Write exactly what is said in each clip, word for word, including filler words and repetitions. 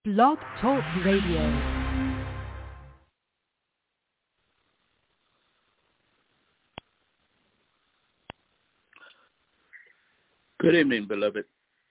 Blog Talk Radio. Good evening, beloved.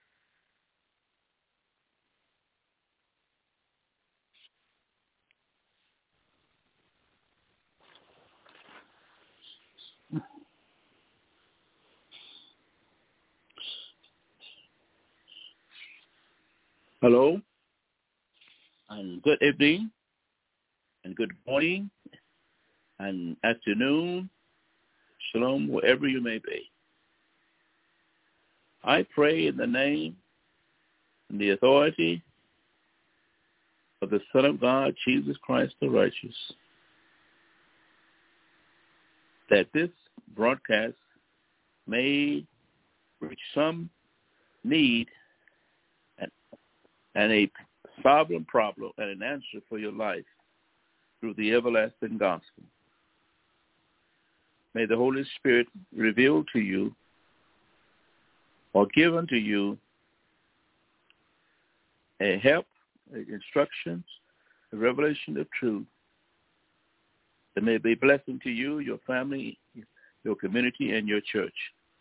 Hello, and good evening, and good morning, and afternoon, shalom, wherever you may be. I pray in the name and the authority of the Son of God, Jesus Christ the righteous, that this broadcast may reach some need and, and a sovereign problem and an answer for your life through the everlasting gospel. May the Holy Spirit reveal to you or give unto you a help, instructions, a revelation of truth that may be a blessing to you, your family, your community, and your church.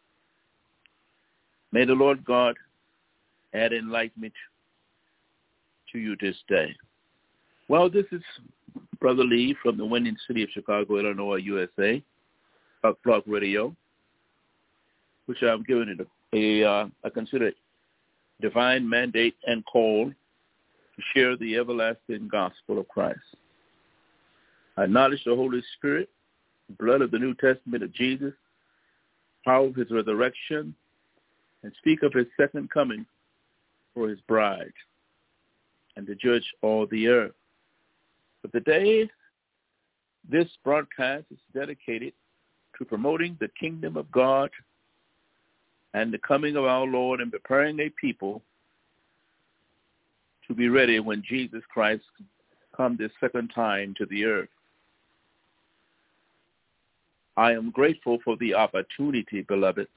May the Lord God add enlightenment to you this day. Well, this is Brother Lee from the winning city of Chicago, Illinois, U S A, Blog Talk Radio, which I'm giving it a A, uh, I consider it divine mandate and call to share the everlasting gospel of Christ. I acknowledge the Holy Spirit, blood of the New Testament of Jesus, power of his resurrection, and speak of his second coming for his bride and to judge all the earth. But today, this broadcast is dedicated to promoting the kingdom of God and the coming of our Lord and preparing a people to be ready when Jesus Christ comes this second time to the earth. I am grateful for the opportunity, beloved.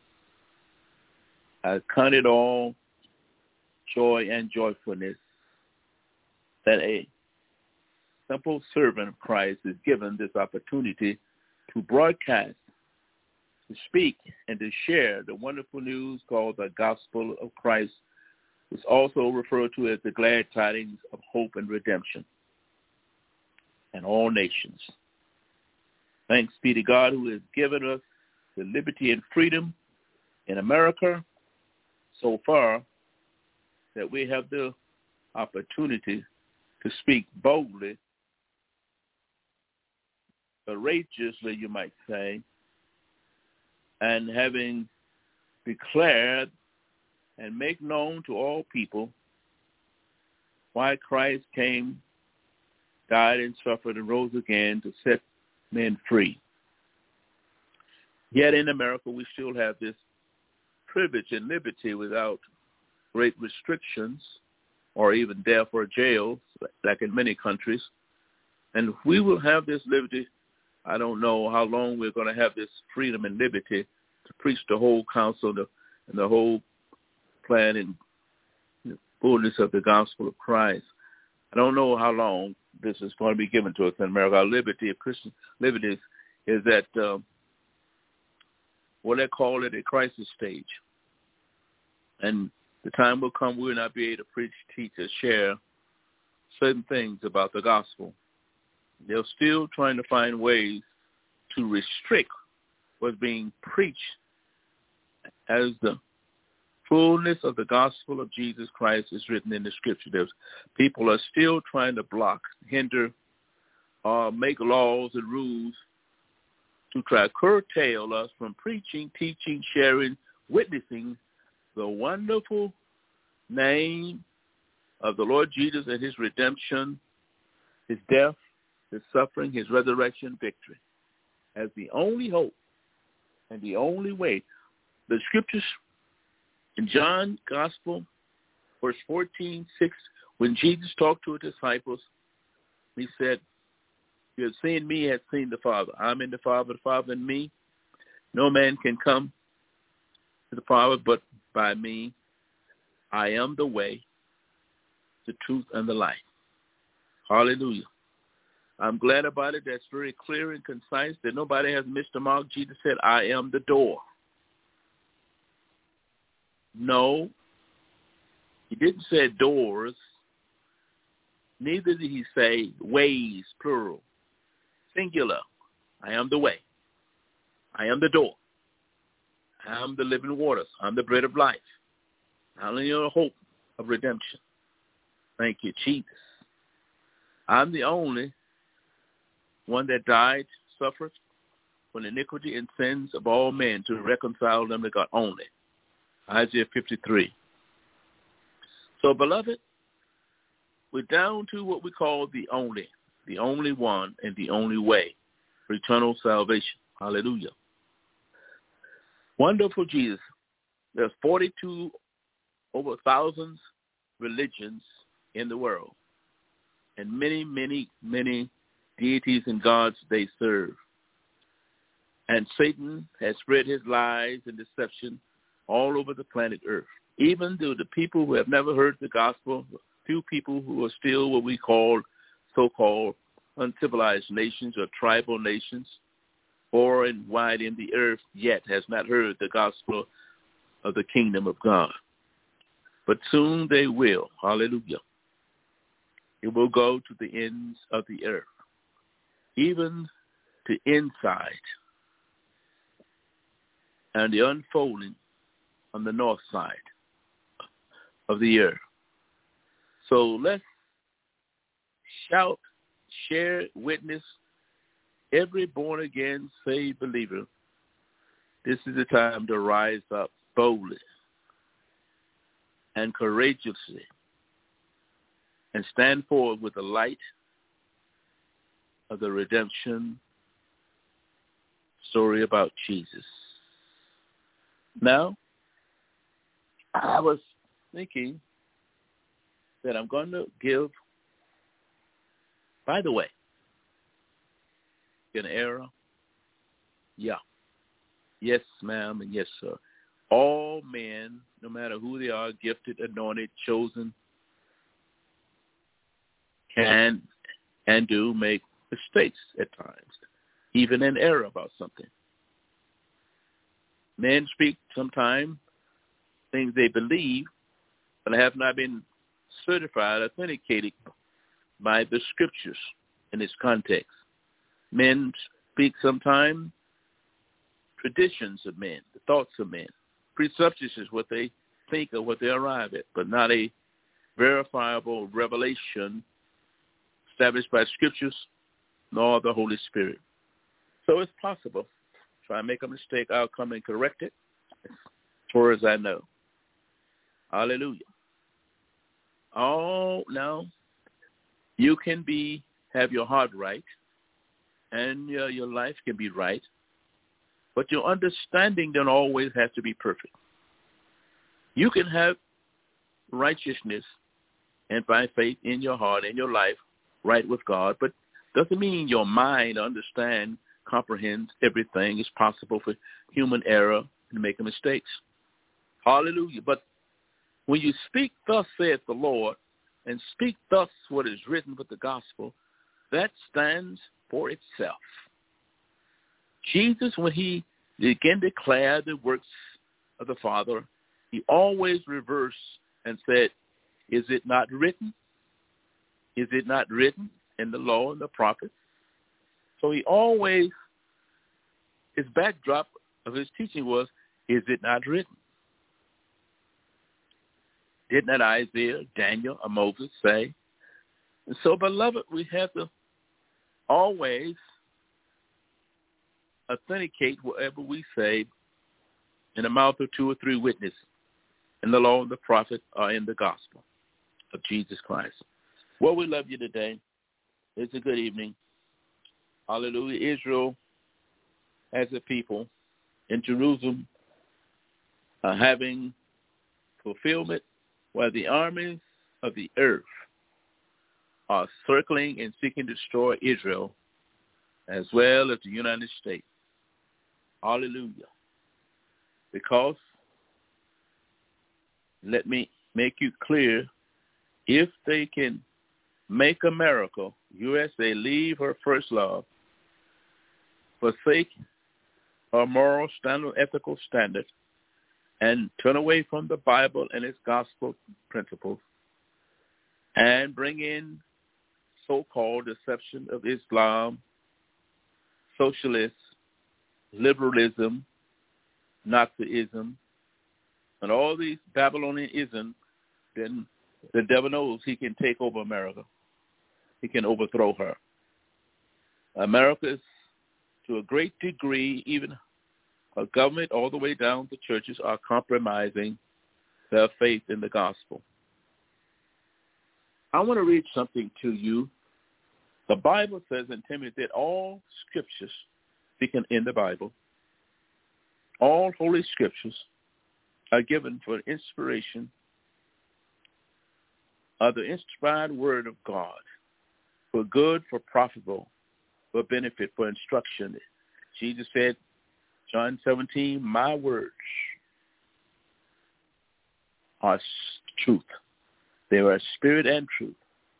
I count it all joy and joyfulness that a simple servant of Christ is given this opportunity to broadcast, to speak, and to share the wonderful news called the gospel of Christ, which is also referred to as the glad tidings of hope and redemption in all nations. Thanks be to God who has given us the liberty and freedom in America so far that we have the opportunity to speak boldly, courageously, you might say, and having declared and make known to all people why Christ came, died and suffered and rose again to set men free. Yet in America, we still have this privilege and liberty without great restrictions or even death or jail, like in many countries. And we will have this liberty. I don't know how long we're going to have this freedom and liberty to preach the whole counsel and the whole plan and the fullness of the gospel of Christ. I don't know how long this is going to be given to us in America. Our liberty of Christian liberty is, is at um, what they call it a crisis stage. And the time will come we will not be able to preach, teach, or share certain things about the gospel. They're still trying to find ways to restrict what's being preached as the fullness of the gospel of Jesus Christ is written in the scripture. There's, people are still trying to block, hinder, or make laws and rules to try to curtail us from preaching, teaching, sharing, witnessing the wonderful name of the Lord Jesus and his redemption, his death, his suffering, his resurrection, victory, as the only hope and the only way. The scriptures in John's Gospel, verse fourteen, six, when Jesus talked to his disciples, he said, "You have seen me, has seen the Father. I'm in the Father, the Father in me. No man can come to the Father but by me. I am the way, the truth, and the life. Hallelujah. I'm glad about it. That's very clear and concise, that nobody has missed the mark. Jesus said, I am the door. No, he didn't say doors. Neither did he say ways, plural. Singular. I am the way. I am the door. I am the living waters. I'm the bread of life. I'm the hope of redemption. Thank you, Jesus. I'm the only one that died, suffered for the iniquity and sins of all men to reconcile them to God only. Isaiah fifty-three. So, beloved, we're down to what we call the only, the only one and the only way for eternal salvation. Hallelujah. Wonderful Jesus. There's forty-two over thousands religions in the world, and many, many, many deities and gods they serve. And Satan has spread his lies and deception all over the planet Earth. Even to the people who have never heard the gospel, few people who are still what we call so-called uncivilized nations or tribal nations, far and wide in the earth, yet has not heard the gospel of the kingdom of God. But soon they will. Hallelujah. It will go to the ends of the earth, even to inside and the unfolding on the north side of the earth. So let's shout, share, witness, every born-again, saved believer. This is the time to rise up boldly and courageously and stand forward with the light of the redemption story about Jesus. Now, I was thinking that I'm going to give, by the way, an error? Yeah. Yes, ma'am, and yes, sir. All men, no matter who they are, gifted, anointed, chosen, can and do make mistakes at times, even an error about something. Men speak sometimes things they believe, but have not been certified, authenticated by the scriptures in its context. Men speak sometimes traditions of men, the thoughts of men. Presuppositions, what they think or what they arrive at, but not a verifiable revelation established by scriptures nor the Holy Spirit. So it's possible. If I make a mistake, I'll come and correct it as far as I know. Hallelujah. Oh, now, you can be, have your heart right, and uh, your life can be right, but your understanding don't always have to be perfect. You can have righteousness and by faith in your heart and your life right with God, but doesn't mean your mind understands, comprehends everything. It's possible for human error and making mistakes. Hallelujah. But when you speak, thus saith the Lord, and speak thus what is written with the gospel, that stands for itself. Jesus, when he again declared the works of the Father, he always reversed and said, is it not written? Is it not written in the law and the prophets? So he always, his backdrop of his teaching was, is it not written? Did not Isaiah, Daniel, or Moses say? And so, beloved, we have to always authenticate whatever we say in the mouth of two or three witnesses in the law and the prophet or in the gospel of Jesus Christ. Well, we love you today. It's a good evening. Hallelujah. Israel as a people in Jerusalem are having fulfillment while the armies of the earth are circling and seeking to destroy Israel as well as the United States. Hallelujah. Because, let me make you clear, if they can make America, U S A, leave her first love, forsake her moral standard, ethical standard, and turn away from the Bible and its gospel principles, and bring in so-called deception of Islam, socialists, liberalism, Nazism, and all these Babylonian isms, then the devil knows he can take over America. He can overthrow her. America is, to a great degree, even a government all the way down to churches, are compromising their faith in the gospel. I want to read something to you. The Bible says in Timothy that all scriptures, speaking in the Bible, all holy scriptures are given for inspiration of the inspired word of God, for good, for profitable, for benefit, for instruction. Jesus said, John seventeen, my words are truth. They are spirit and truth.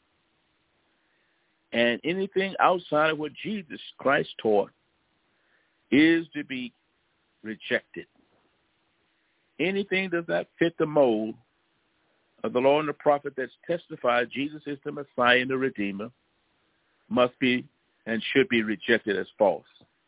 And anything outside of what Jesus Christ taught is to be rejected. Anything does not fit the mold of the law and the prophet that's testified Jesus is the Messiah and the Redeemer must be and should be rejected as false.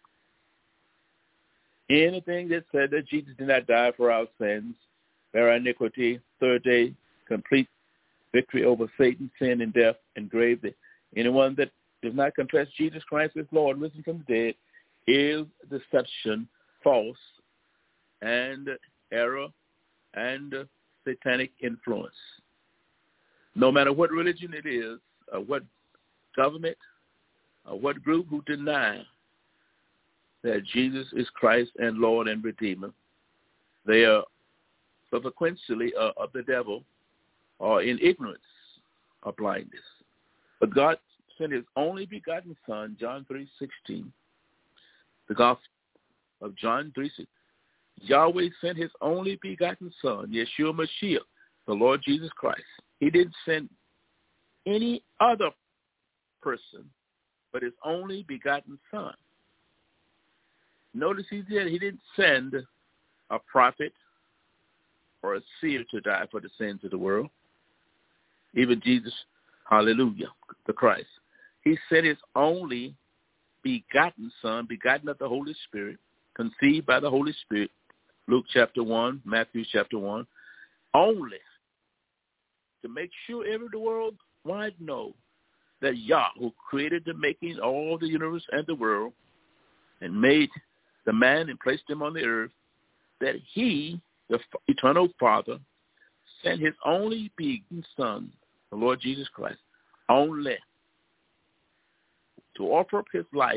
Anything that said that Jesus did not die for our sins, bear our iniquity, third day, complete victory over Satan, sin, and death, and grave. Anyone that does not confess Jesus Christ as Lord, risen from the dead, is deception, false, and error, and satanic influence. No matter what religion it is, or what government, or what group who deny that Jesus is Christ and Lord and Redeemer, they are subsequently uh, of the devil, or in ignorance or blindness. But God sent his only begotten Son, John three sixteen, the Gospel of John three sixteen. Yahweh sent his only begotten Son, Yeshua Mashiach, the Lord Jesus Christ. He didn't send any other person but his only begotten Son. Notice he did. He didn't send a prophet or a seer to die for the sins of the world. Even Jesus, hallelujah, the Christ. He sent his only begotten Son, begotten of the Holy Spirit, conceived by the Holy Spirit, Luke chapter one, Matthew chapter one, only to make sure every the world might know that Yah, who created the making all the universe and the world, and made the man and placed him on the earth, that he, the eternal Father, sent his only begotten Son, the Lord Jesus Christ, only to offer up his life,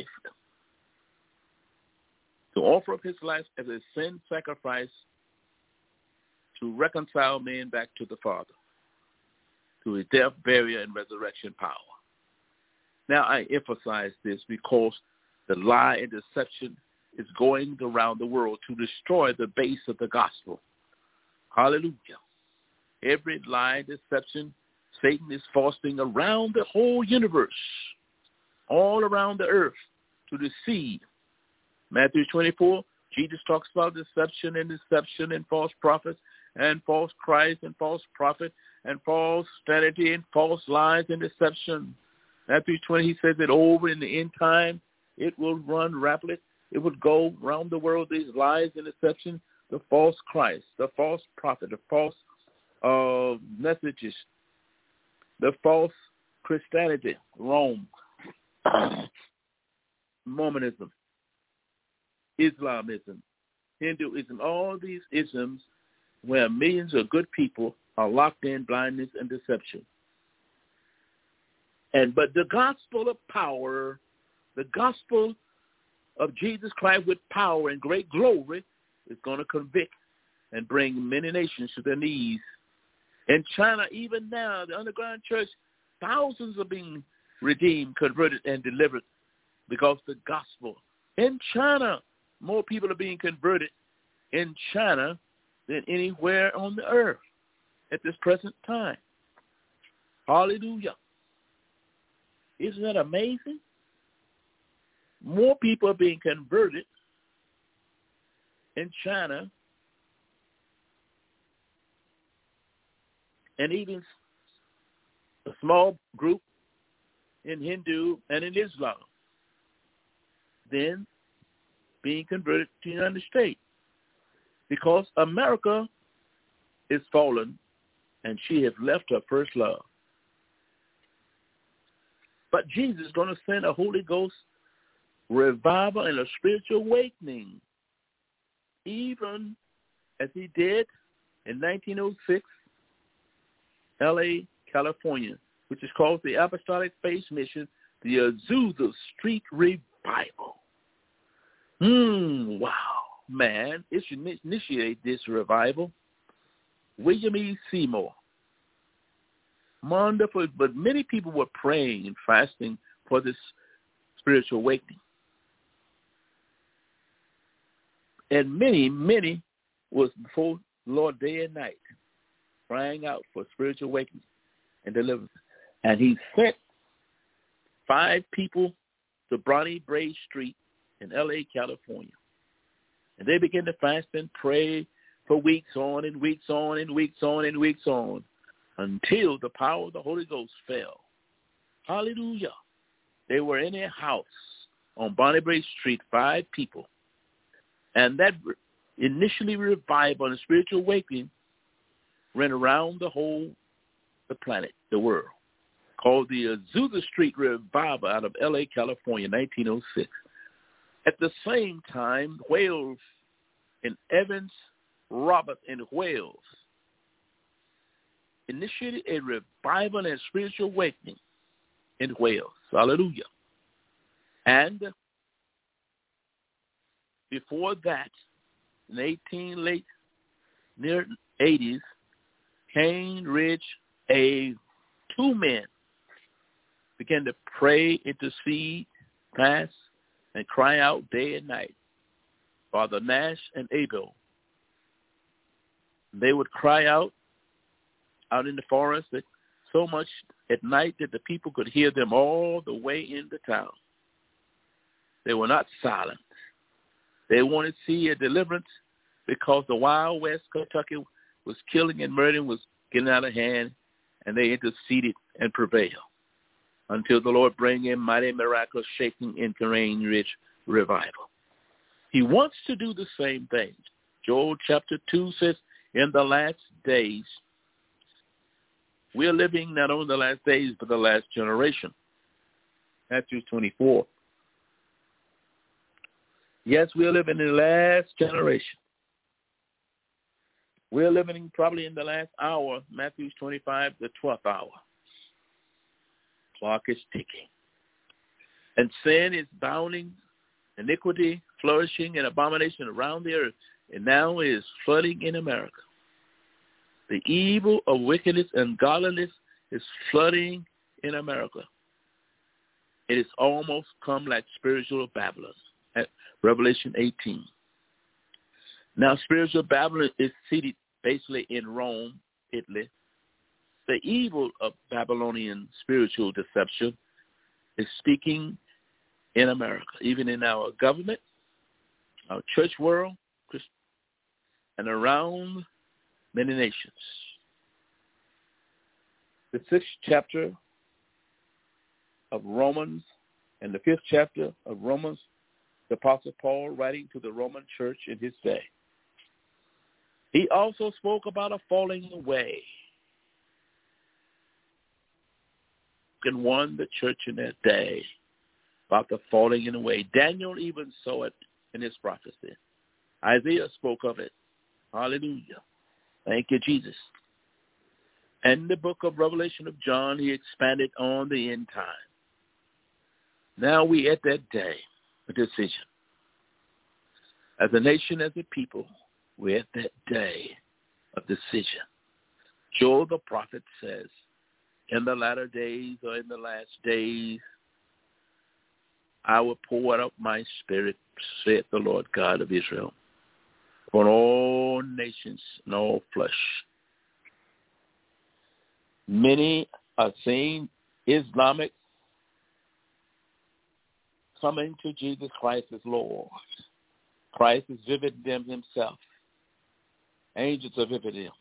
to offer up his life as a sin sacrifice to reconcile men back to the Father, to his death, burial, and resurrection power. Now, I emphasize this because the lie and deception is going around the world to destroy the base of the gospel. Hallelujah. Every lie and deception Satan is fostering around the whole universe, all around the earth, to deceive. Matthew twenty-four, Jesus talks about deception and deception and false prophets and false Christ and false prophet and false vanity and false lies and deception. Matthew twenty, he says that over in the end time, it will run rapidly. It would go around the world, these lies and deception, the false Christ, the false prophet, the false uh, messages, the false Christianity, Rome, Mormonism, Islamism, Hinduism, all these isms where millions of good people are locked in blindness and deception. And but the gospel of power, the gospel of Jesus Christ with power and great glory is going to convict and bring many nations to their knees. In China, even now, the underground church, thousands are being redeemed, converted, and delivered because the gospel. In China, more people are being converted in China than anywhere on the earth at this present time. Hallelujah. Isn't that amazing? More people are being converted in China and even a small group in Hindu and in Islam than being converted to the United States, because America is fallen and she has left her first love. But Jesus is going to send a Holy Ghost revival and a spiritual awakening, even as he did in nineteen oh six, L A, California, which is called the Apostolic Faith Mission, the Azusa Street Revival. Hmm, wow, man. It should initiate this revival. William E. Seymour. Wonderful, but many people were praying and fasting for this spiritual awakening. And many, many was before the Lord day and night, crying out for spiritual awakening and deliverance. And he sent five people to Bronny Bray Street in L A, California. And they began to fast and pray for weeks on and weeks on and weeks on and weeks on until the power of the Holy Ghost fell. Hallelujah. They were in a house on Bronny Bray Street, five people. And that initially revival and spiritual awakening ran around the whole the planet, the world, called the Azusa Street Revival out of L A, California, nineteen oh six. At the same time, Wales and Evans Robert in Wales initiated a revival and spiritual awakening in Wales. Hallelujah. And before that, in eighteen late near eighties, Cane Ridge, a two men began to pray, intercede, fast, and cry out day and night. Father Nash and Abel. They would cry out out in the forest that so much at night that the people could hear them all the way into town. They were not silent. They wanted to see a deliverance because the Wild West Kentucky was killing and murdering, was getting out of hand, and they interceded and prevailed until the Lord bring in mighty miraculous shaking in Cane Ridge revival. He wants to do the same thing. Joel chapter two says, in the last days, we're living not only the last days, but the last generation. Matthew twenty-four. Yes, we're living in the last generation. We're living probably in the last hour, Matthew twenty-five, the twelfth hour. Clock is ticking. And sin is bounding, iniquity, flourishing, and abomination around the earth, and now it is flooding in America. The evil of wickedness and godliness is flooding in America. It has almost come like spiritual Babylon at Revelation eighteen. Now, spiritual Babylon is seated basically in Rome, Italy. The evil of Babylonian spiritual deception is speaking in America, even in our government, our church world, and around many nations. The sixth chapter of Romans and the fifth chapter of Romans, the Apostle Paul writing to the Roman church in his day. He also spoke about a falling away and warned the church in that day about the falling away. Daniel even saw it in his prophecy. Isaiah spoke of it. Hallelujah. Thank you, Jesus. And the book of Revelation of John, he expanded on the end time. Now we at that day, a decision. As a nation, as a people, we're at that day of decision. Joel the prophet says, in the latter days or in the last days, I will pour out my spirit, saith the Lord God of Israel, upon all nations and all flesh. Many are seeing Islamic coming to Jesus Christ as Lord. Christ is visiting them himself. Angels are visiting them.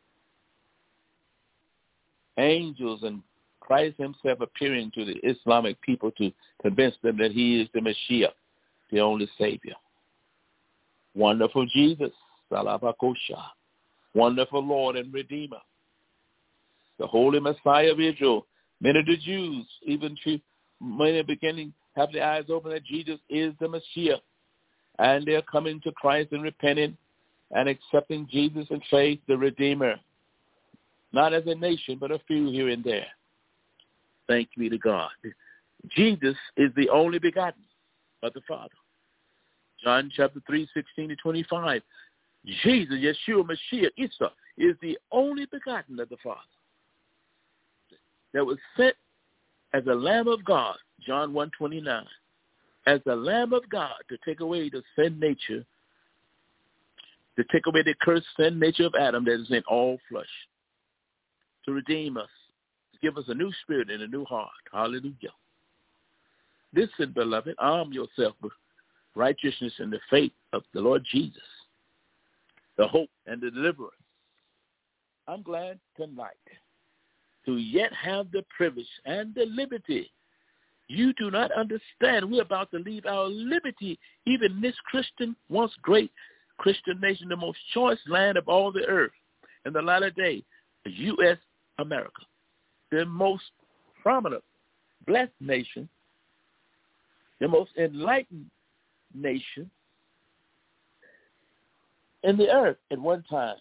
Angels and Christ himself appearing to the Islamic people to convince them that he is the Messiah, the only Savior. Wonderful Jesus, Salabakosha, wonderful Lord and Redeemer, the Holy Messiah of Israel. Many of the Jews, even to many beginning, have their eyes open that Jesus is the Messiah, and they're coming to Christ and repenting and accepting Jesus in faith, the Redeemer, not as a nation, but a few here and there. Thank be to God. Jesus is the only begotten of the Father. John chapter three, sixteen to twenty-five. Jesus, Yeshua, Mashiach, Isa, is the only begotten of the Father that was sent as a Lamb of God, John one, twenty-nine, as the Lamb of God to take away the sin nature, to take away the cursed sin nature of Adam that is in all flesh, to redeem us, to give us a new spirit and a new heart. Hallelujah. Listen, beloved, arm yourself with righteousness and the faith of the Lord Jesus, the hope and the deliverance. I'm glad tonight to yet have the privilege and the liberty. You do not understand. We're about to leave our liberty, even this Christian, once great Christian nation, the most choice land of all the earth in the latter day, the U S America, the most prominent, blessed nation, the most enlightened nation in the earth at one time.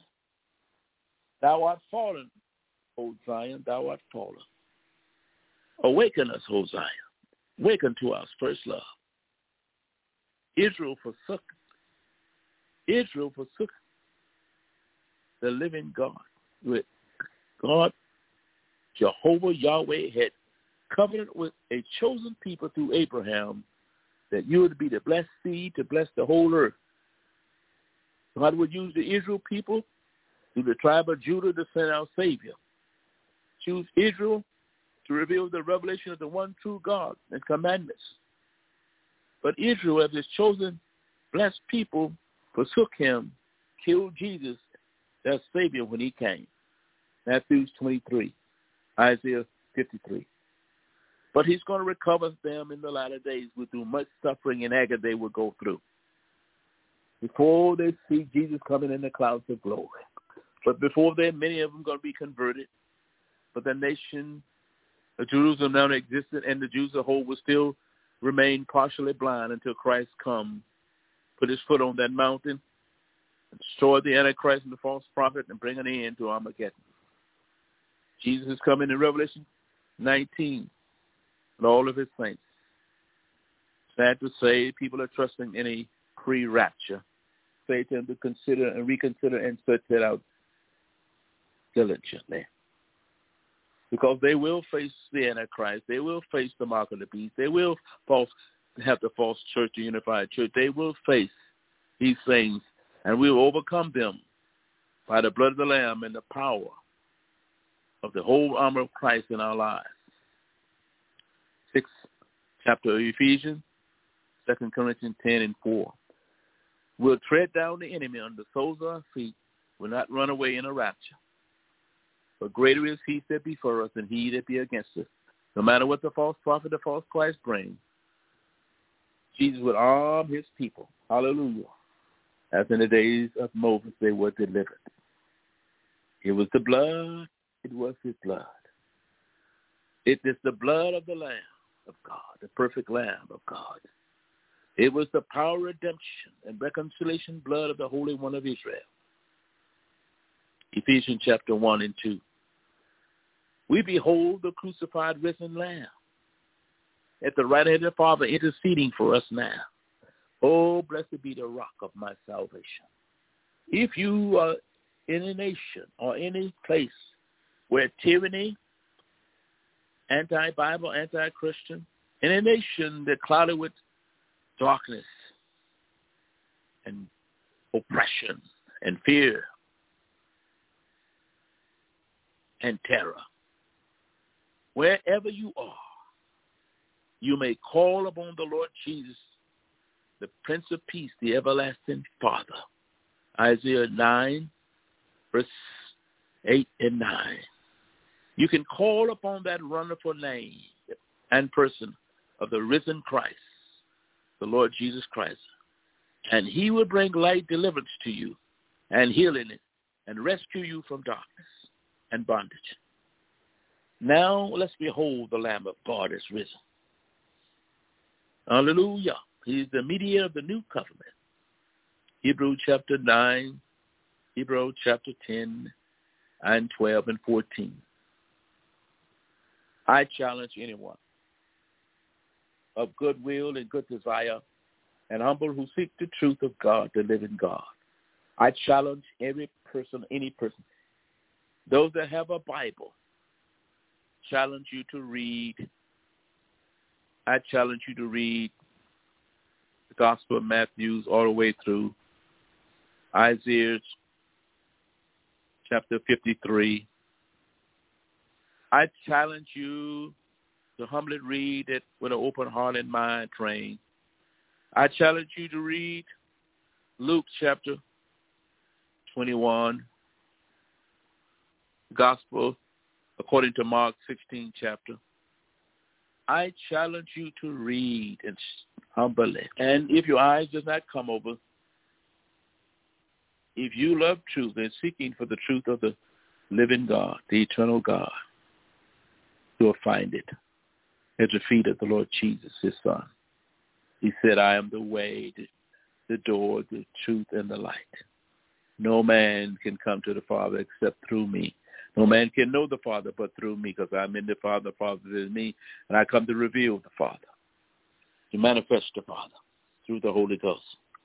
Thou art fallen, O Zion, thou art fallen. Awaken us, O Zion. Awaken to our first love. Israel forsook. Israel forsook the living God. With God, Jehovah Yahweh had covenant with a chosen people through Abraham that you would be the blessed seed to bless the whole earth. God would use the Israel people through the tribe of Judah to send our Savior. Choose Israel to reveal the revelation of the one true God and commandments. But Israel, as his chosen, blessed people, forsook him, killed Jesus, their Savior, when he came. Matthew twenty-three, Isaiah fifty-three. But he's going to recover them in the latter days with through much suffering and agony they will go through before they see Jesus coming in the clouds of glory. But before then, many of them are going to be converted. But the nation of Jerusalem now existed, and the Jews as a whole will still remain partially blind until Christ comes, put his foot on that mountain, and destroy the Antichrist and the false prophet, and bring an end to Armageddon. Jesus is coming in Revelation nineteen, and all of his saints. Sad to say, people are trusting in a pre-rapture. Say to them to consider and reconsider and search it out diligently. Because they will face the Antichrist. They will face the mark of the beast. They will false, have the false church, the unified church. They will face these things, and we will overcome them by the blood of the Lamb and the power of the whole armor of Christ in our lives. Sixth chapter of Ephesians, Second Corinthians ten and four. We'll tread down the enemy under the soles of our feet. We'll not run away in a rapture. But greater is he that be for us than he that be against us. No matter what the false prophet, the false Christ brings, Jesus would arm his people. Hallelujah. As in the days of Moses, they were delivered. It was the blood. It was his blood. It is the blood of the Lamb of God, the perfect Lamb of God. It was the power of redemption and reconciliation blood of the Holy One of Israel. Ephesians chapter one and two. We behold the crucified risen Lamb at the right hand of the Father interceding for us now. Oh, blessed be the rock of my salvation. If you are in a nation or any place where tyranny, anti-Bible, anti-Christian, in a nation that clouded with darkness and oppression and fear and terror, wherever you are, you may call upon the Lord Jesus, the Prince of Peace, the everlasting Father. Isaiah nine, verse eight and nine. You can call upon that wonderful name and person of the risen Christ, the Lord Jesus Christ, and he will bring light deliverance to you and healing it and rescue you from darkness and bondage. Now let's behold the Lamb of God is risen. Hallelujah. He is the mediator of the new covenant. Hebrews chapter nine, Hebrews chapter ten, and twelve and fourteen. I challenge anyone of good will and good desire and humble who seek the truth of God, the living God. I challenge every person, any person, those that have a Bible, challenge you to read. I challenge you to read the Gospel of Matthew all the way through Isaiah chapter fifty-three. I challenge you to humbly read it with an open heart and mind trained. I challenge you to read Luke chapter twenty-one, Gospel according to Mark sixteen chapter. I challenge you to read and humbly. And if your eyes does not come over, if you love truth and seeking for the truth of the living God, the eternal God, you'll find it at the feet of the Lord Jesus, his Son. He said, I am the way, the, the door, the truth, and the light. No man can come to the Father except through me. No man can know the Father but through me, because I'm in the Father, the Father is in me, and I come to reveal the Father, to manifest the Father through the Holy Ghost.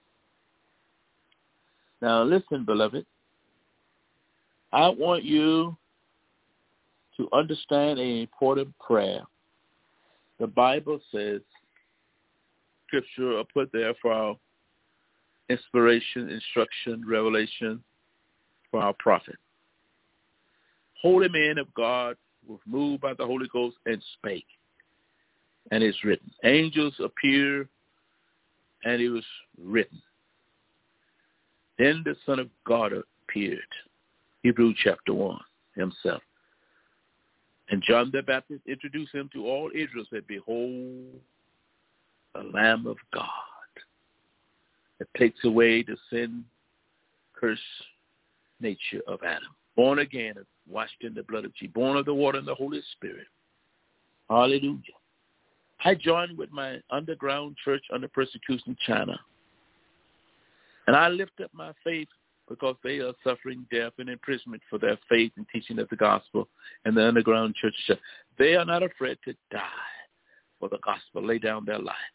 Now listen, beloved, I want you to understand an important prayer. The Bible says, Scripture are put there for our inspiration, instruction, revelation, for our prophet. Holy men of God were moved by the Holy Ghost and spake. And it's written. Angels appear, and it was written. Then the Son of God appeared, Hebrews chapter one, himself. And John the Baptist introduced him to all Israel, said, behold, the Lamb of God that takes away the sin, curse, nature of Adam. Born again, washed in the blood of Jesus, born of the water and the Holy Spirit. Hallelujah. I joined with my underground church under persecution in China. And I lift up my faith because they are suffering death and imprisonment for their faith and teaching of the gospel in the underground church. They are not afraid to die for the gospel, lay down their life.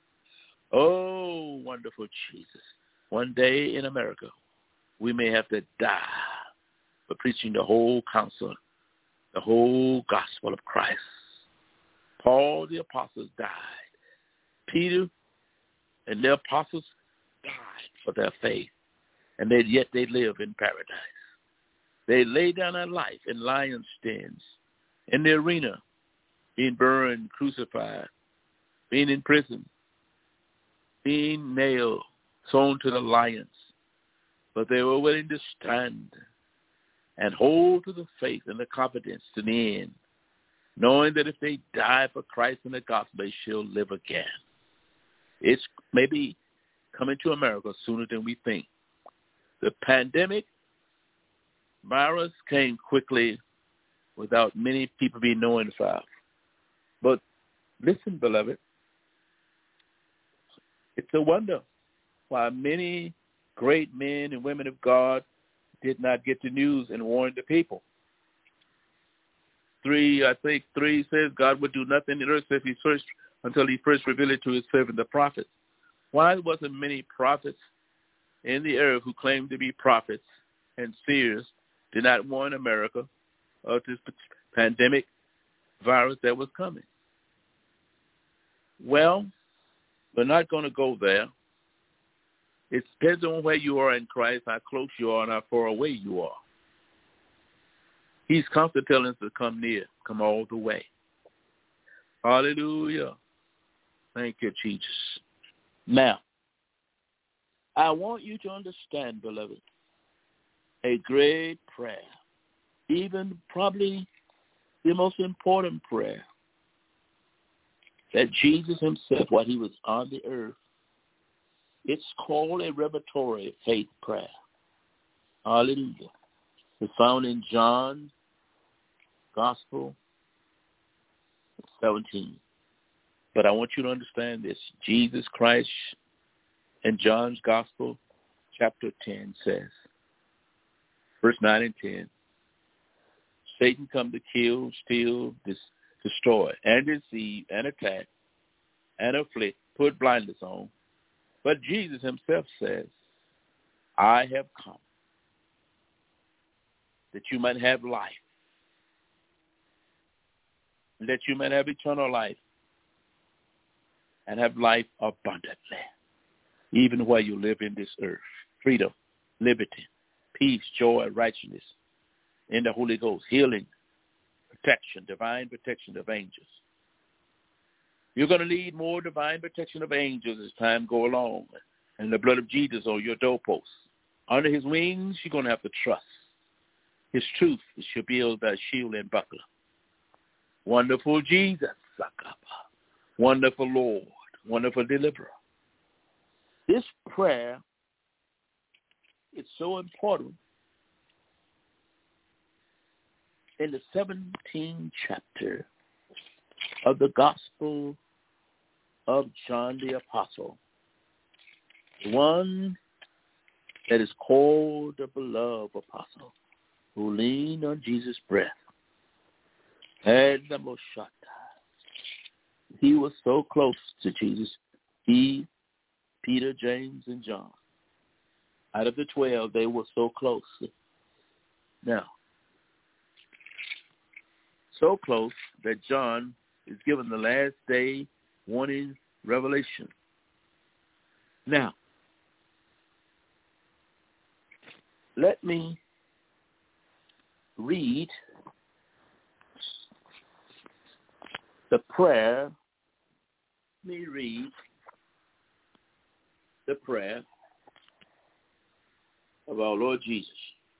Oh, wonderful Jesus. One day in America, we may have to die for preaching the whole counsel, the whole gospel of Christ. Paul, the apostles, died. Peter and the apostles died for their faith, and they, yet they live in paradise. They lay down their life in lions' dens, in the arena, being burned, crucified, being in prison, being nailed, sown to the lions. But they were willing to stand and hold to the faith and the confidence to the end, knowing that if they die for Christ and the gospel, they shall live again. It's maybe coming to America sooner than we think. The pandemic virus came quickly without many people being notified. But listen, beloved, it's a wonder why many great men and women of God did not get the news and warn the people. Three, I think three says God would do nothing in earth if he first, until he first revealed it to his servant, the prophets. Why wasn't many prophets in the earth who claimed to be prophets and seers did not warn America of this pandemic virus that was coming? Well, we're not going to go there. It depends on where you are in Christ, how close you are, and how far away you are. He's constantly telling us to come near, come all the way. Hallelujah. Thank you, Jesus. Now, I want you to understand, beloved, a great prayer, even probably the most important prayer that Jesus himself, while he was on the earth, it's called a revelatory faith prayer. Hallelujah. It's found in John's Gospel seventeen. But I want you to understand this. Jesus Christ in John's Gospel chapter ten says, verse nine and ten, Satan come to kill, steal, dis- destroy, and deceive, and attack, and afflict, put blindness on. But Jesus himself says, I have come that you might have life, that you might have eternal life, and have life abundantly, even while you live in this earth. Freedom, liberty, peace, joy, righteousness in the Holy Ghost, healing, protection, divine protection of angels. You're going to need more divine protection of angels as time go along, and the blood of Jesus on your doorposts. Under his wings, you're going to have to trust. His truth shall build thy shield and buckler. Wonderful Jesus, wonderful Lord, wonderful deliverer. This prayer is so important. In the seventeenth chapter of the Gospel of John the Apostle, the one that is called the beloved apostle, who leaned on Jesus' breath, and the Moshata. He was so close to Jesus. He, Peter, James, and John. Out of the twelve, they were so close. Now, so close that John is given the last day warning revelation. Now, let me read the prayer. Let me read the prayer of our Lord Jesus.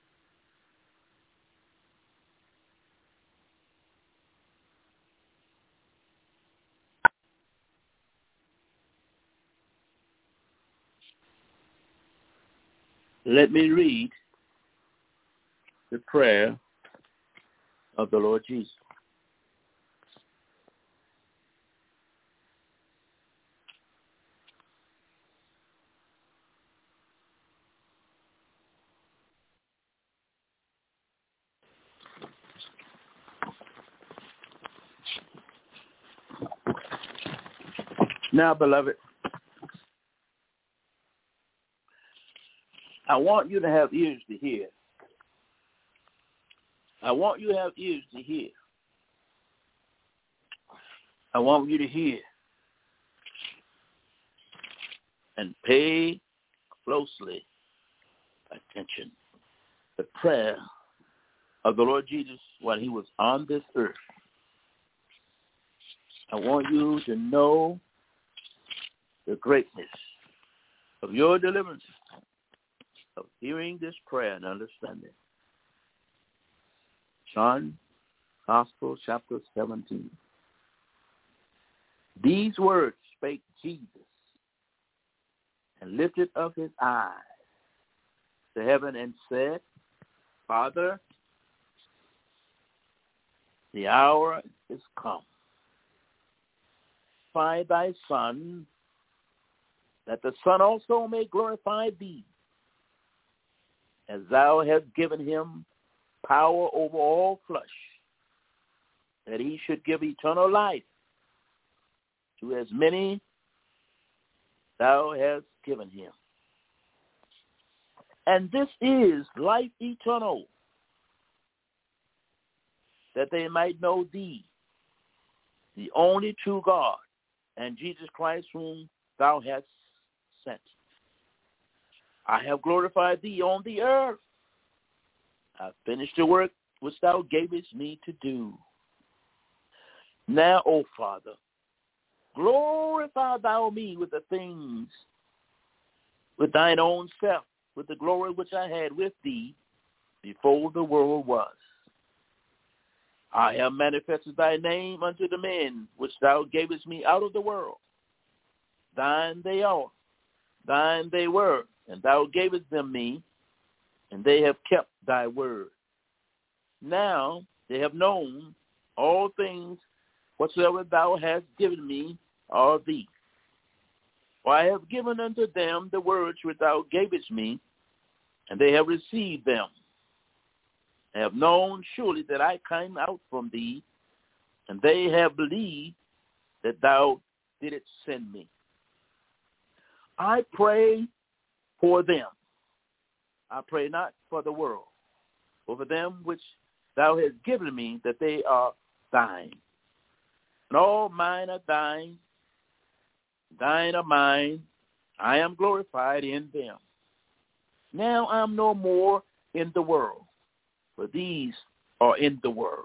Let me read the prayer of the Lord Jesus. Now, beloved, I want you to have ears to hear. I want you to have ears to hear. I want you to hear and pay closely attention. The prayer of the Lord Jesus while he was on this earth. I want you to know the greatness of your deliverance, of hearing this prayer and understanding. John Gospel chapter seventeen. These words spake Jesus, and lifted up his eyes to heaven and said, Father, the hour is come. Glorify thy Son, that the Son also may glorify thee, as thou hast given him power over all flesh, that he should give eternal life to as many thou hast given him. And this is life eternal, that they might know thee, the only true God, and Jesus Christ whom thou hast sent. I have glorified thee on the earth. I have finished the work which thou gavest me to do. Now, O Father, glorify thou me with the things, with thine own self, with the glory which I had with thee before the world was. I have manifested thy name unto the men which thou gavest me out of the world. Thine they are, thine they were, and thou gavest them me, and they have kept thy word. Now they have known all things whatsoever thou hast given me are thee. For I have given unto them the words which thou gavest me, and they have received them. They have known surely that I came out from thee, and they have believed that thou didst send me. I pray for them. I pray not for the world, but for them which thou hast given me, that they are thine. And all mine are thine, thine are mine. I am glorified in them. Now I am no more in the world, but these are in the world.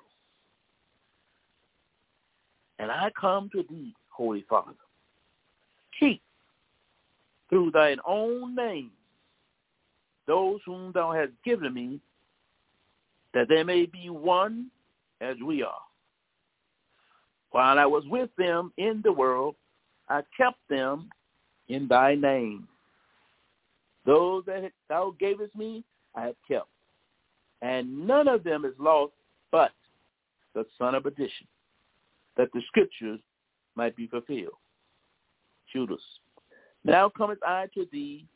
And I come to thee, Holy Father. Keep through thine own name those whom thou hast given me, that they may be one as we are. While I was with them in the world, I kept them in thy name. Those that thou gavest me, I have kept. And none of them is lost but the son of perdition, that the scriptures might be fulfilled. Judas. Now cometh I to thee,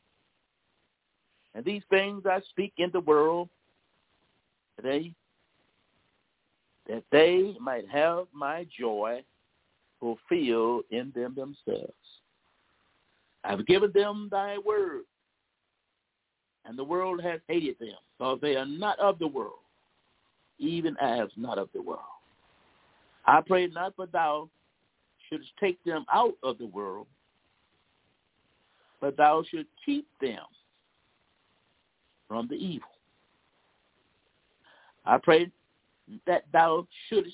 and these things I speak in the world, that they, that they might have my joy fulfilled in them themselves. I have given them thy word, and the world has hated them, for they are not of the world, even as not of the world. I pray not that thou shouldst take them out of the world, but thou should keep them from the evil. I pray that thou shouldst,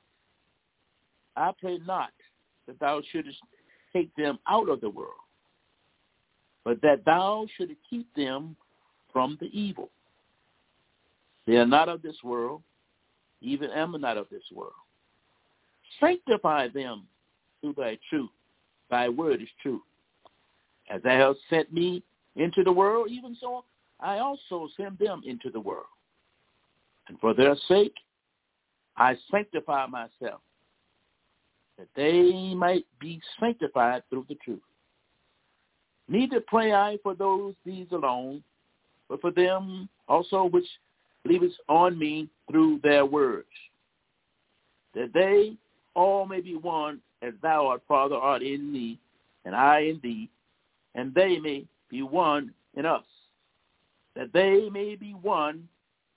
I pray not that thou shouldst take them out of the world, but that thou shouldst keep them from the evil. They are not of this world, even am not of this world. Sanctify them through thy truth. Thy word is true. As thou hast sent me into the world, even so I also send them into the world. And for their sake I sanctify myself, that they might be sanctified through the truth. Neither pray I for those these alone, but for them also which believest on me through their words, that they all may be one, as thou art, Father, art in me, and I in thee, and they may be one in us, that they may be one,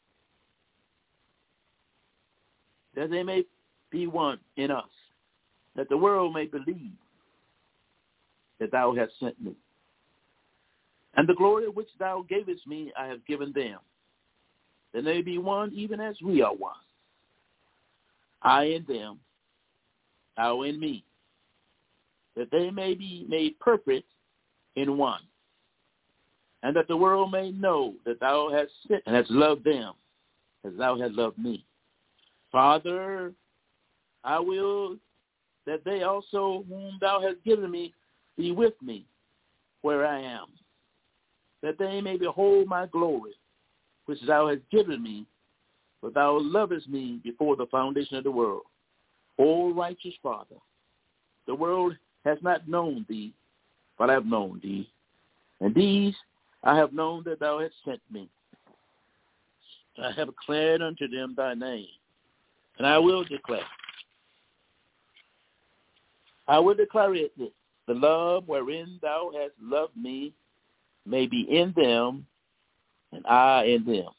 that they may be one in us, that the world may believe that thou hast sent me. And the glory which thou gavest me I have given them, that they be one even as we are one. I in them, thou in me, that they may be made perfect in one, and that the world may know that thou hast sent and hast loved them as thou hast loved me. Father, I will that they also whom thou hast given me be with me where I am, that they may behold my glory, which thou hast given me, for thou lovest me before the foundation of the world. O righteous Father, the world has not known thee, but I have known thee, and these I have known that thou hast sent me. I have declared unto them thy name, and I will declare. I will declare it, this, the love wherein thou hast loved me may be in them, and I in them.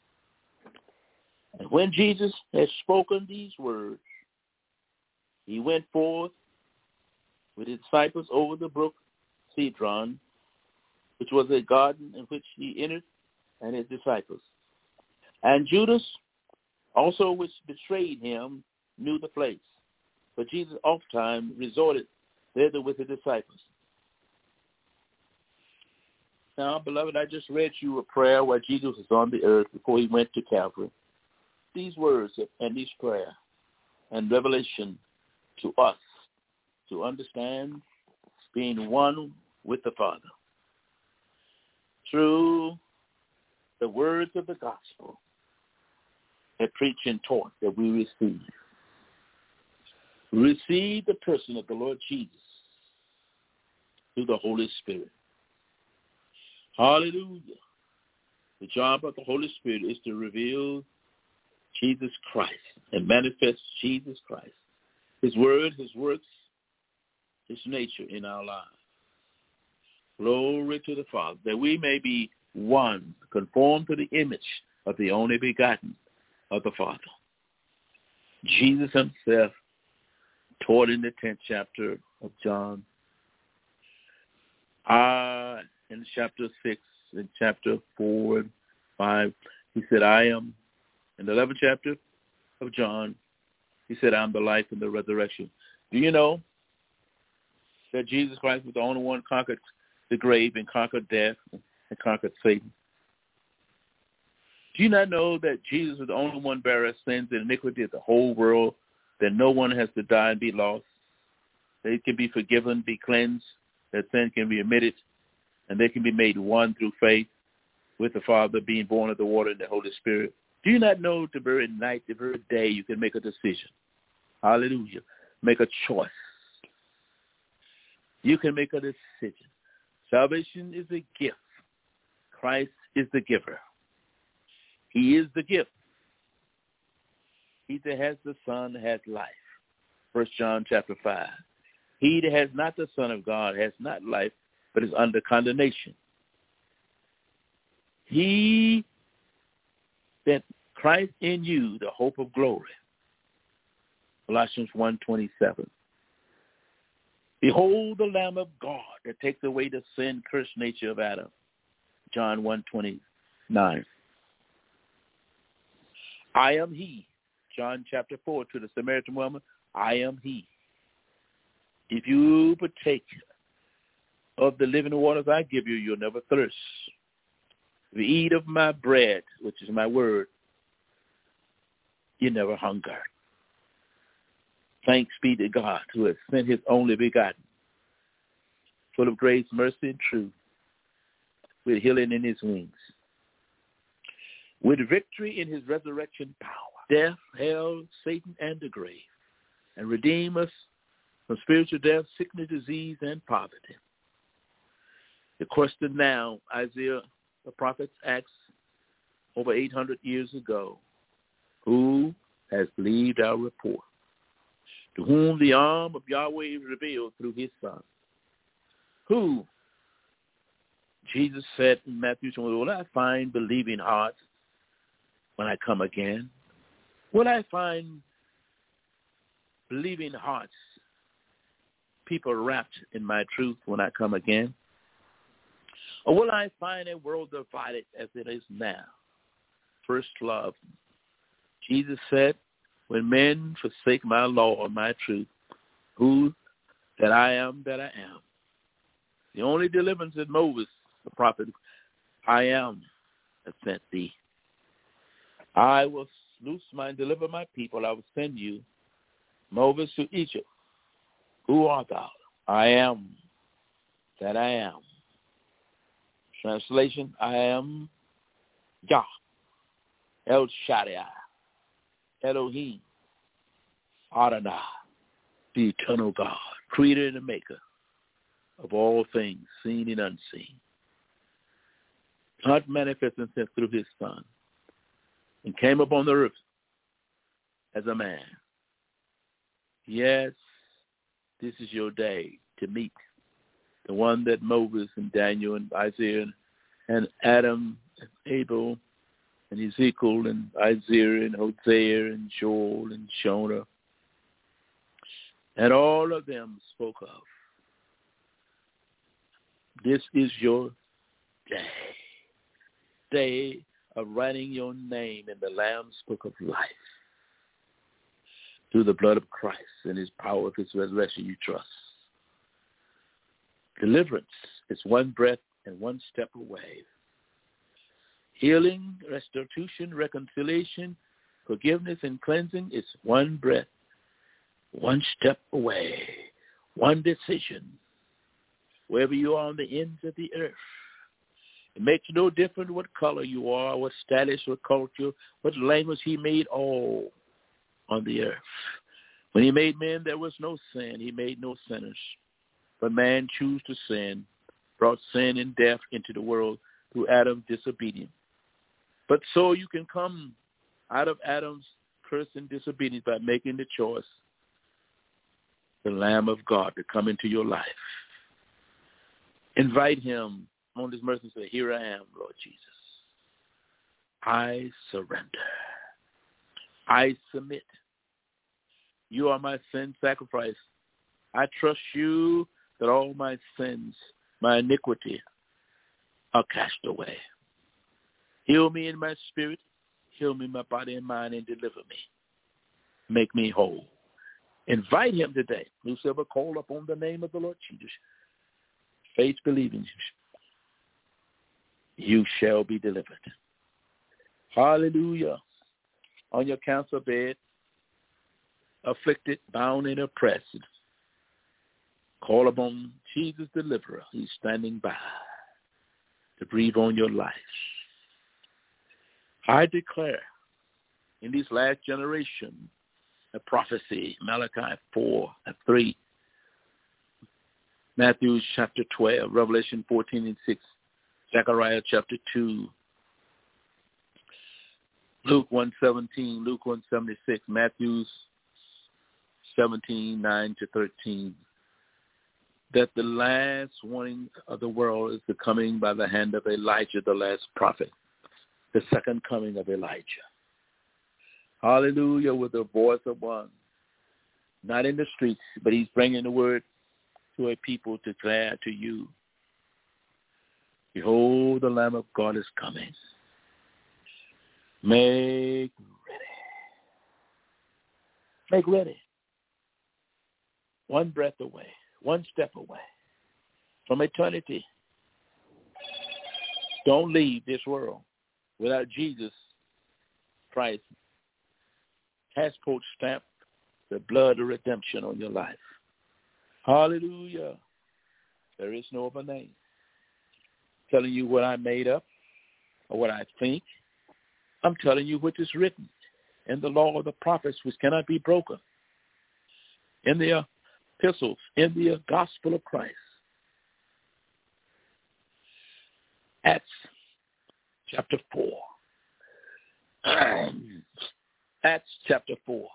And when Jesus had spoken these words, he went forth with his disciples over the brook Cedron, which was a garden in which he entered, and his disciples. And Judas also, which betrayed him, knew the place. But Jesus oftentimes resorted thither with the disciples. Now, beloved, I just read you a prayer while Jesus was on the earth before he went to Calvary. These words and this prayer and revelation to us to understand being one with the Father through the words of the gospel that preach and taught that we receive. Receive the person of the Lord Jesus through the Holy Spirit. Hallelujah. The job of the Holy Spirit is to reveal Jesus Christ and manifest Jesus Christ, his word, his works, his nature in our lives. Glory to the Father, that we may be one, conformed to the image of the only begotten of the Father. Jesus himself taught in the tenth chapter of John, uh, in chapter six, in chapter four and five, he said, I am, in the eleventh chapter of John, he said, I'm the life and the resurrection. Do you know that Jesus Christ was the only one who conquered the grave and conquered death and conquered Satan? Do you not know that Jesus was the only one bearer sins and iniquity of the whole world, that no one has to die and be lost? They can be forgiven, be cleansed, that sin can be remitted, and they can be made one through faith with the Father, being born of the water and the Holy Spirit. Do you not know the very night, the very day, you can make a decision? Hallelujah. Make a choice. You can make a decision. Salvation is a gift. Christ is the giver. He is the gift. He that has the Son has life. First John chapter five. He that has not the Son of God has not life, but is under condemnation. He that Christ in you, the hope of glory. Colossians one twenty-seven. Behold the Lamb of God that takes away the sin cursed nature of Adam. John one twenty-nine. I am he. John chapter four, to the Samaritan woman, I am he. If you partake of the living waters I give you, you'll never thirst. If you eat of my bread, which is my word, you never hunger. Thanks be to God who has sent his only begotten, full of grace, mercy, and truth, with healing in his wings, with victory in his resurrection power, death, hell, Satan, and the grave, and redeem us from spiritual death, sickness, disease, and poverty. The question now, Isaiah the prophet asks over eight hundred years ago, who has believed our report? To whom the arm of Yahweh is revealed through his Son. Who? Jesus said in Matthew twenty, will I find believing hearts when I come again? Will I find believing hearts, people wrapped in my truth when I come again? Or will I find a world divided as it is now? First love. Jesus said, when men forsake my law and my truth, who that I am that I am. The only deliverance in Moses, the prophet, I am that sent thee. I will loose my and deliver my people. I will send you, Moses, to Egypt. Who art thou? I am that I am. Translation, I am Yah, El Shaddai, Elohim, Adonai, the eternal God, creator and the maker of all things, seen and unseen. God manifested himself through his Son and came upon the earth as a man. Yes, this is your day to meet the one that Moses and Daniel and Isaiah and Adam and Abel and Ezekiel and Isaiah and Hosea and Joel and Jonah and all of them spoke of. This is your day, day of writing your name in the Lamb's Book of Life. through the blood of Christ and his power of his resurrection you trust. Deliverance is one breath and one step away. Healing, restitution, reconciliation, forgiveness, and cleansing is one breath, one step away, one decision. Wherever you are on the ends of the earth, it makes no difference what color you are, what status, what culture, what language he made, all on the earth. When he made men, there was no sin. He made no sinners. But man chose to sin, brought sin and death into the world through Adam's disobedience. But so you can come out of Adam's curse and disobedience by making the choice, the Lamb of God, to come into your life. Invite him on this mercy and say, here I am, Lord Jesus. I surrender. I submit. You are my sin sacrifice. I trust you that all my sins, my iniquity, are cast away. Heal me in my spirit. Heal me in my body and mind and deliver me. Make me whole. Invite him today. Whosoever call upon the name of the Lord Jesus, faith believing, you shall be delivered. Hallelujah. On your cancer bed, afflicted, bound, and oppressed, call upon Jesus, deliverer. He's standing by to breathe on your life. I declare in this last generation a prophecy, Malachi four and three, Matthew chapter twelve, Revelation fourteen and six, Zechariah chapter two, Luke one seventeen, Luke one seventy-six, Matthew seventeen, nine to thirteen, that the last warning of the world is the coming by the hand of Elijah, the last prophet, the second coming of Elijah. Hallelujah, with the voice of one, not in the streets, but he's bringing the word to a people to declare to you, behold, the Lamb of God is coming. Make ready. Make ready. One breath away, one step away from eternity. Don't leave this world without Jesus Christ. Passport stamp, the blood of redemption on your life. Hallelujah. There is no other name. Telling you what I made up or what I think. I'm telling you what is written in the law of the prophets, which cannot be broken. In the epistles, in the gospel of Christ. Acts chapter four. Acts chapter four,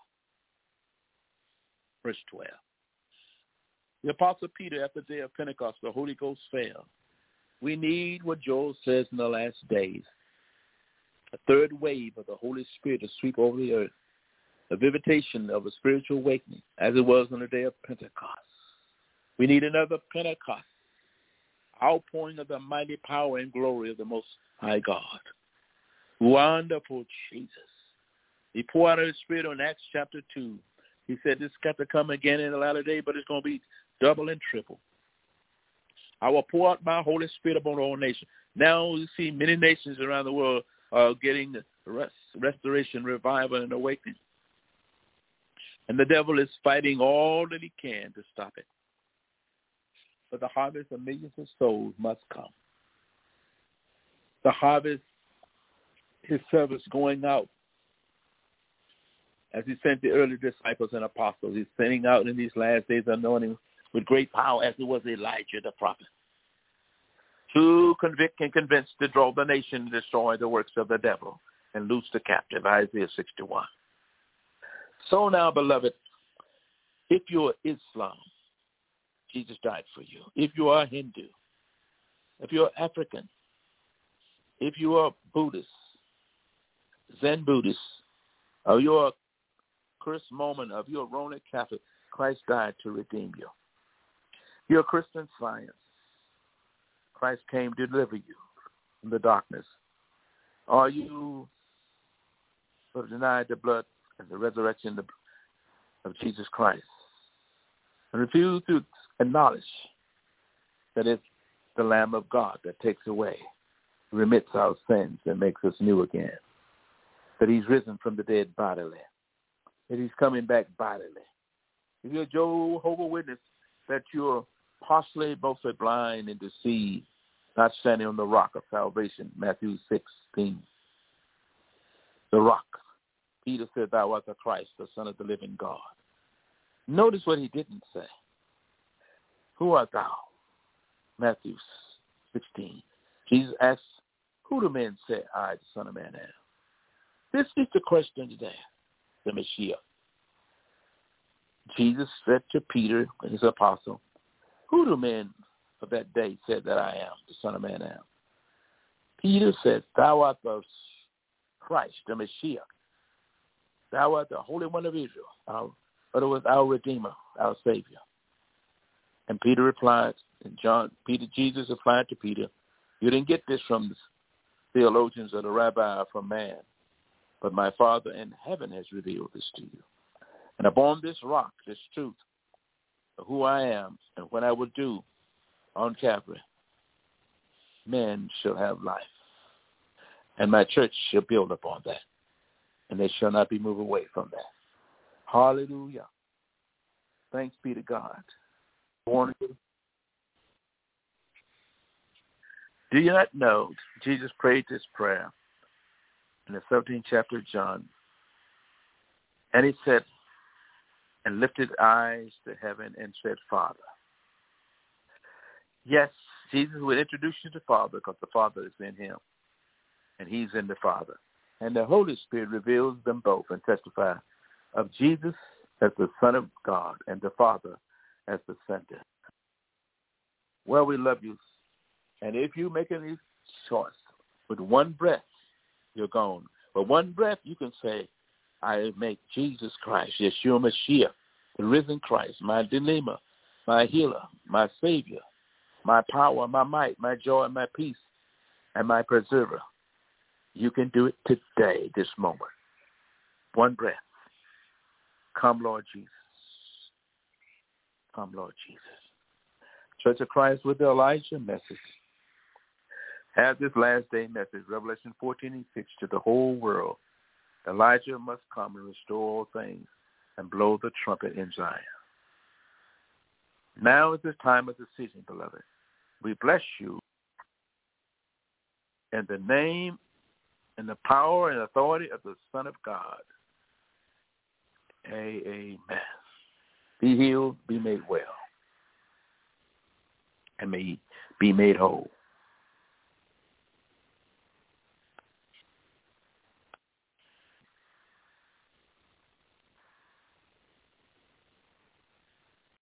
verse twelve. The Apostle Peter, after the day of Pentecost, the Holy Ghost fell. We need what Joel says in the last days, a third wave of the Holy Spirit to sweep over the earth, a visitation of a spiritual awakening, as it was on the day of Pentecost. We need another Pentecost, outpouring of the mighty power and glory of the Most High God. Wonderful Jesus. He poured out his Spirit on Acts chapter two. He said this got to come again in the latter day, but it's going to be double and triple. I will pour out my Holy Spirit upon all nations. Now you see many nations around the world are getting rest, restoration, revival, and awakening. And the devil is fighting all that he can to stop it. But the harvest of millions of souls must come. The harvest, his service going out. As he sent the early disciples and apostles, he's sending out in these last days anointing with great power, as it was Elijah the prophet, to convict and convince, to draw the nation, to destroy the works of the devil, and loose the captive, Isaiah sixty-one. So now, beloved, if you're Islam, Jesus died for you. If you are Hindu, if you're African, if you are Buddhist, Zen Buddhist, or you're a Christ Mormon, if you're a Roman Catholic, Christ died to redeem you. You're a Christian Science. Christ came to deliver you from the darkness. Are you have denied the blood and the resurrection, the of Jesus Christ and refuse to acknowledge that it's the Lamb of God that takes away, remits our sins, and makes us new again, that he's risen from the dead bodily, that he's coming back bodily. If you're a Jehovah's Witness, that you're partially mostly blind and deceived, not standing on the rock of salvation, Matthew sixteen. The rock. Peter said, thou art the Christ, the Son of the living God. Notice what he didn't say. Who art thou? Matthew sixteen. Jesus asked, who do men say I, the Son of Man, am? This is the question today, the Messiah. Jesus said to Peter, his apostle, who do men of that day said that I am, the Son of Man am? Peter said, thou art the Christ, the Messiah. Thou art the Holy One of Israel, our, but it was our Redeemer, our Savior. And Peter replied, and John, Peter, Jesus replied to Peter, you didn't get this from the theologians or the rabbi or from man, but my Father in heaven has revealed this to you. And upon this rock, this truth of who I am and what I will do on Calvary, men shall have life. And my church shall build upon that. And they shall not be moved away from that. Hallelujah. Thanks be to God. Warning you. Do you not know Jesus prayed this prayer in the seventeenth chapter of John? And he said, and lifted eyes to heaven and said, Father. Yes, Jesus would introduce you to the Father because the Father is in him. And he's in the Father. And the Holy Spirit reveals them both and testify of Jesus as the Son of God and the Father as the center. Well, we love you. And if you make any choice, with one breath, you're gone. But one breath, you can say, I make Jesus Christ, Yeshua Mashiach, the risen Christ, my Redeemer, my healer, my Savior, my power, my might, my joy, my peace, and my preserver. You can do it today, this moment. One breath. Come, Lord Jesus. Come, Lord Jesus. Church of Christ with the Elijah message. Have this last day message, Revelation fourteen and six, to the whole world. Elijah must come and restore all things and blow the trumpet in Zion. Now is the time of decision, beloved. We bless you in the name and the power and authority of the Son of God. Amen. Be healed, be made well, and may be made whole.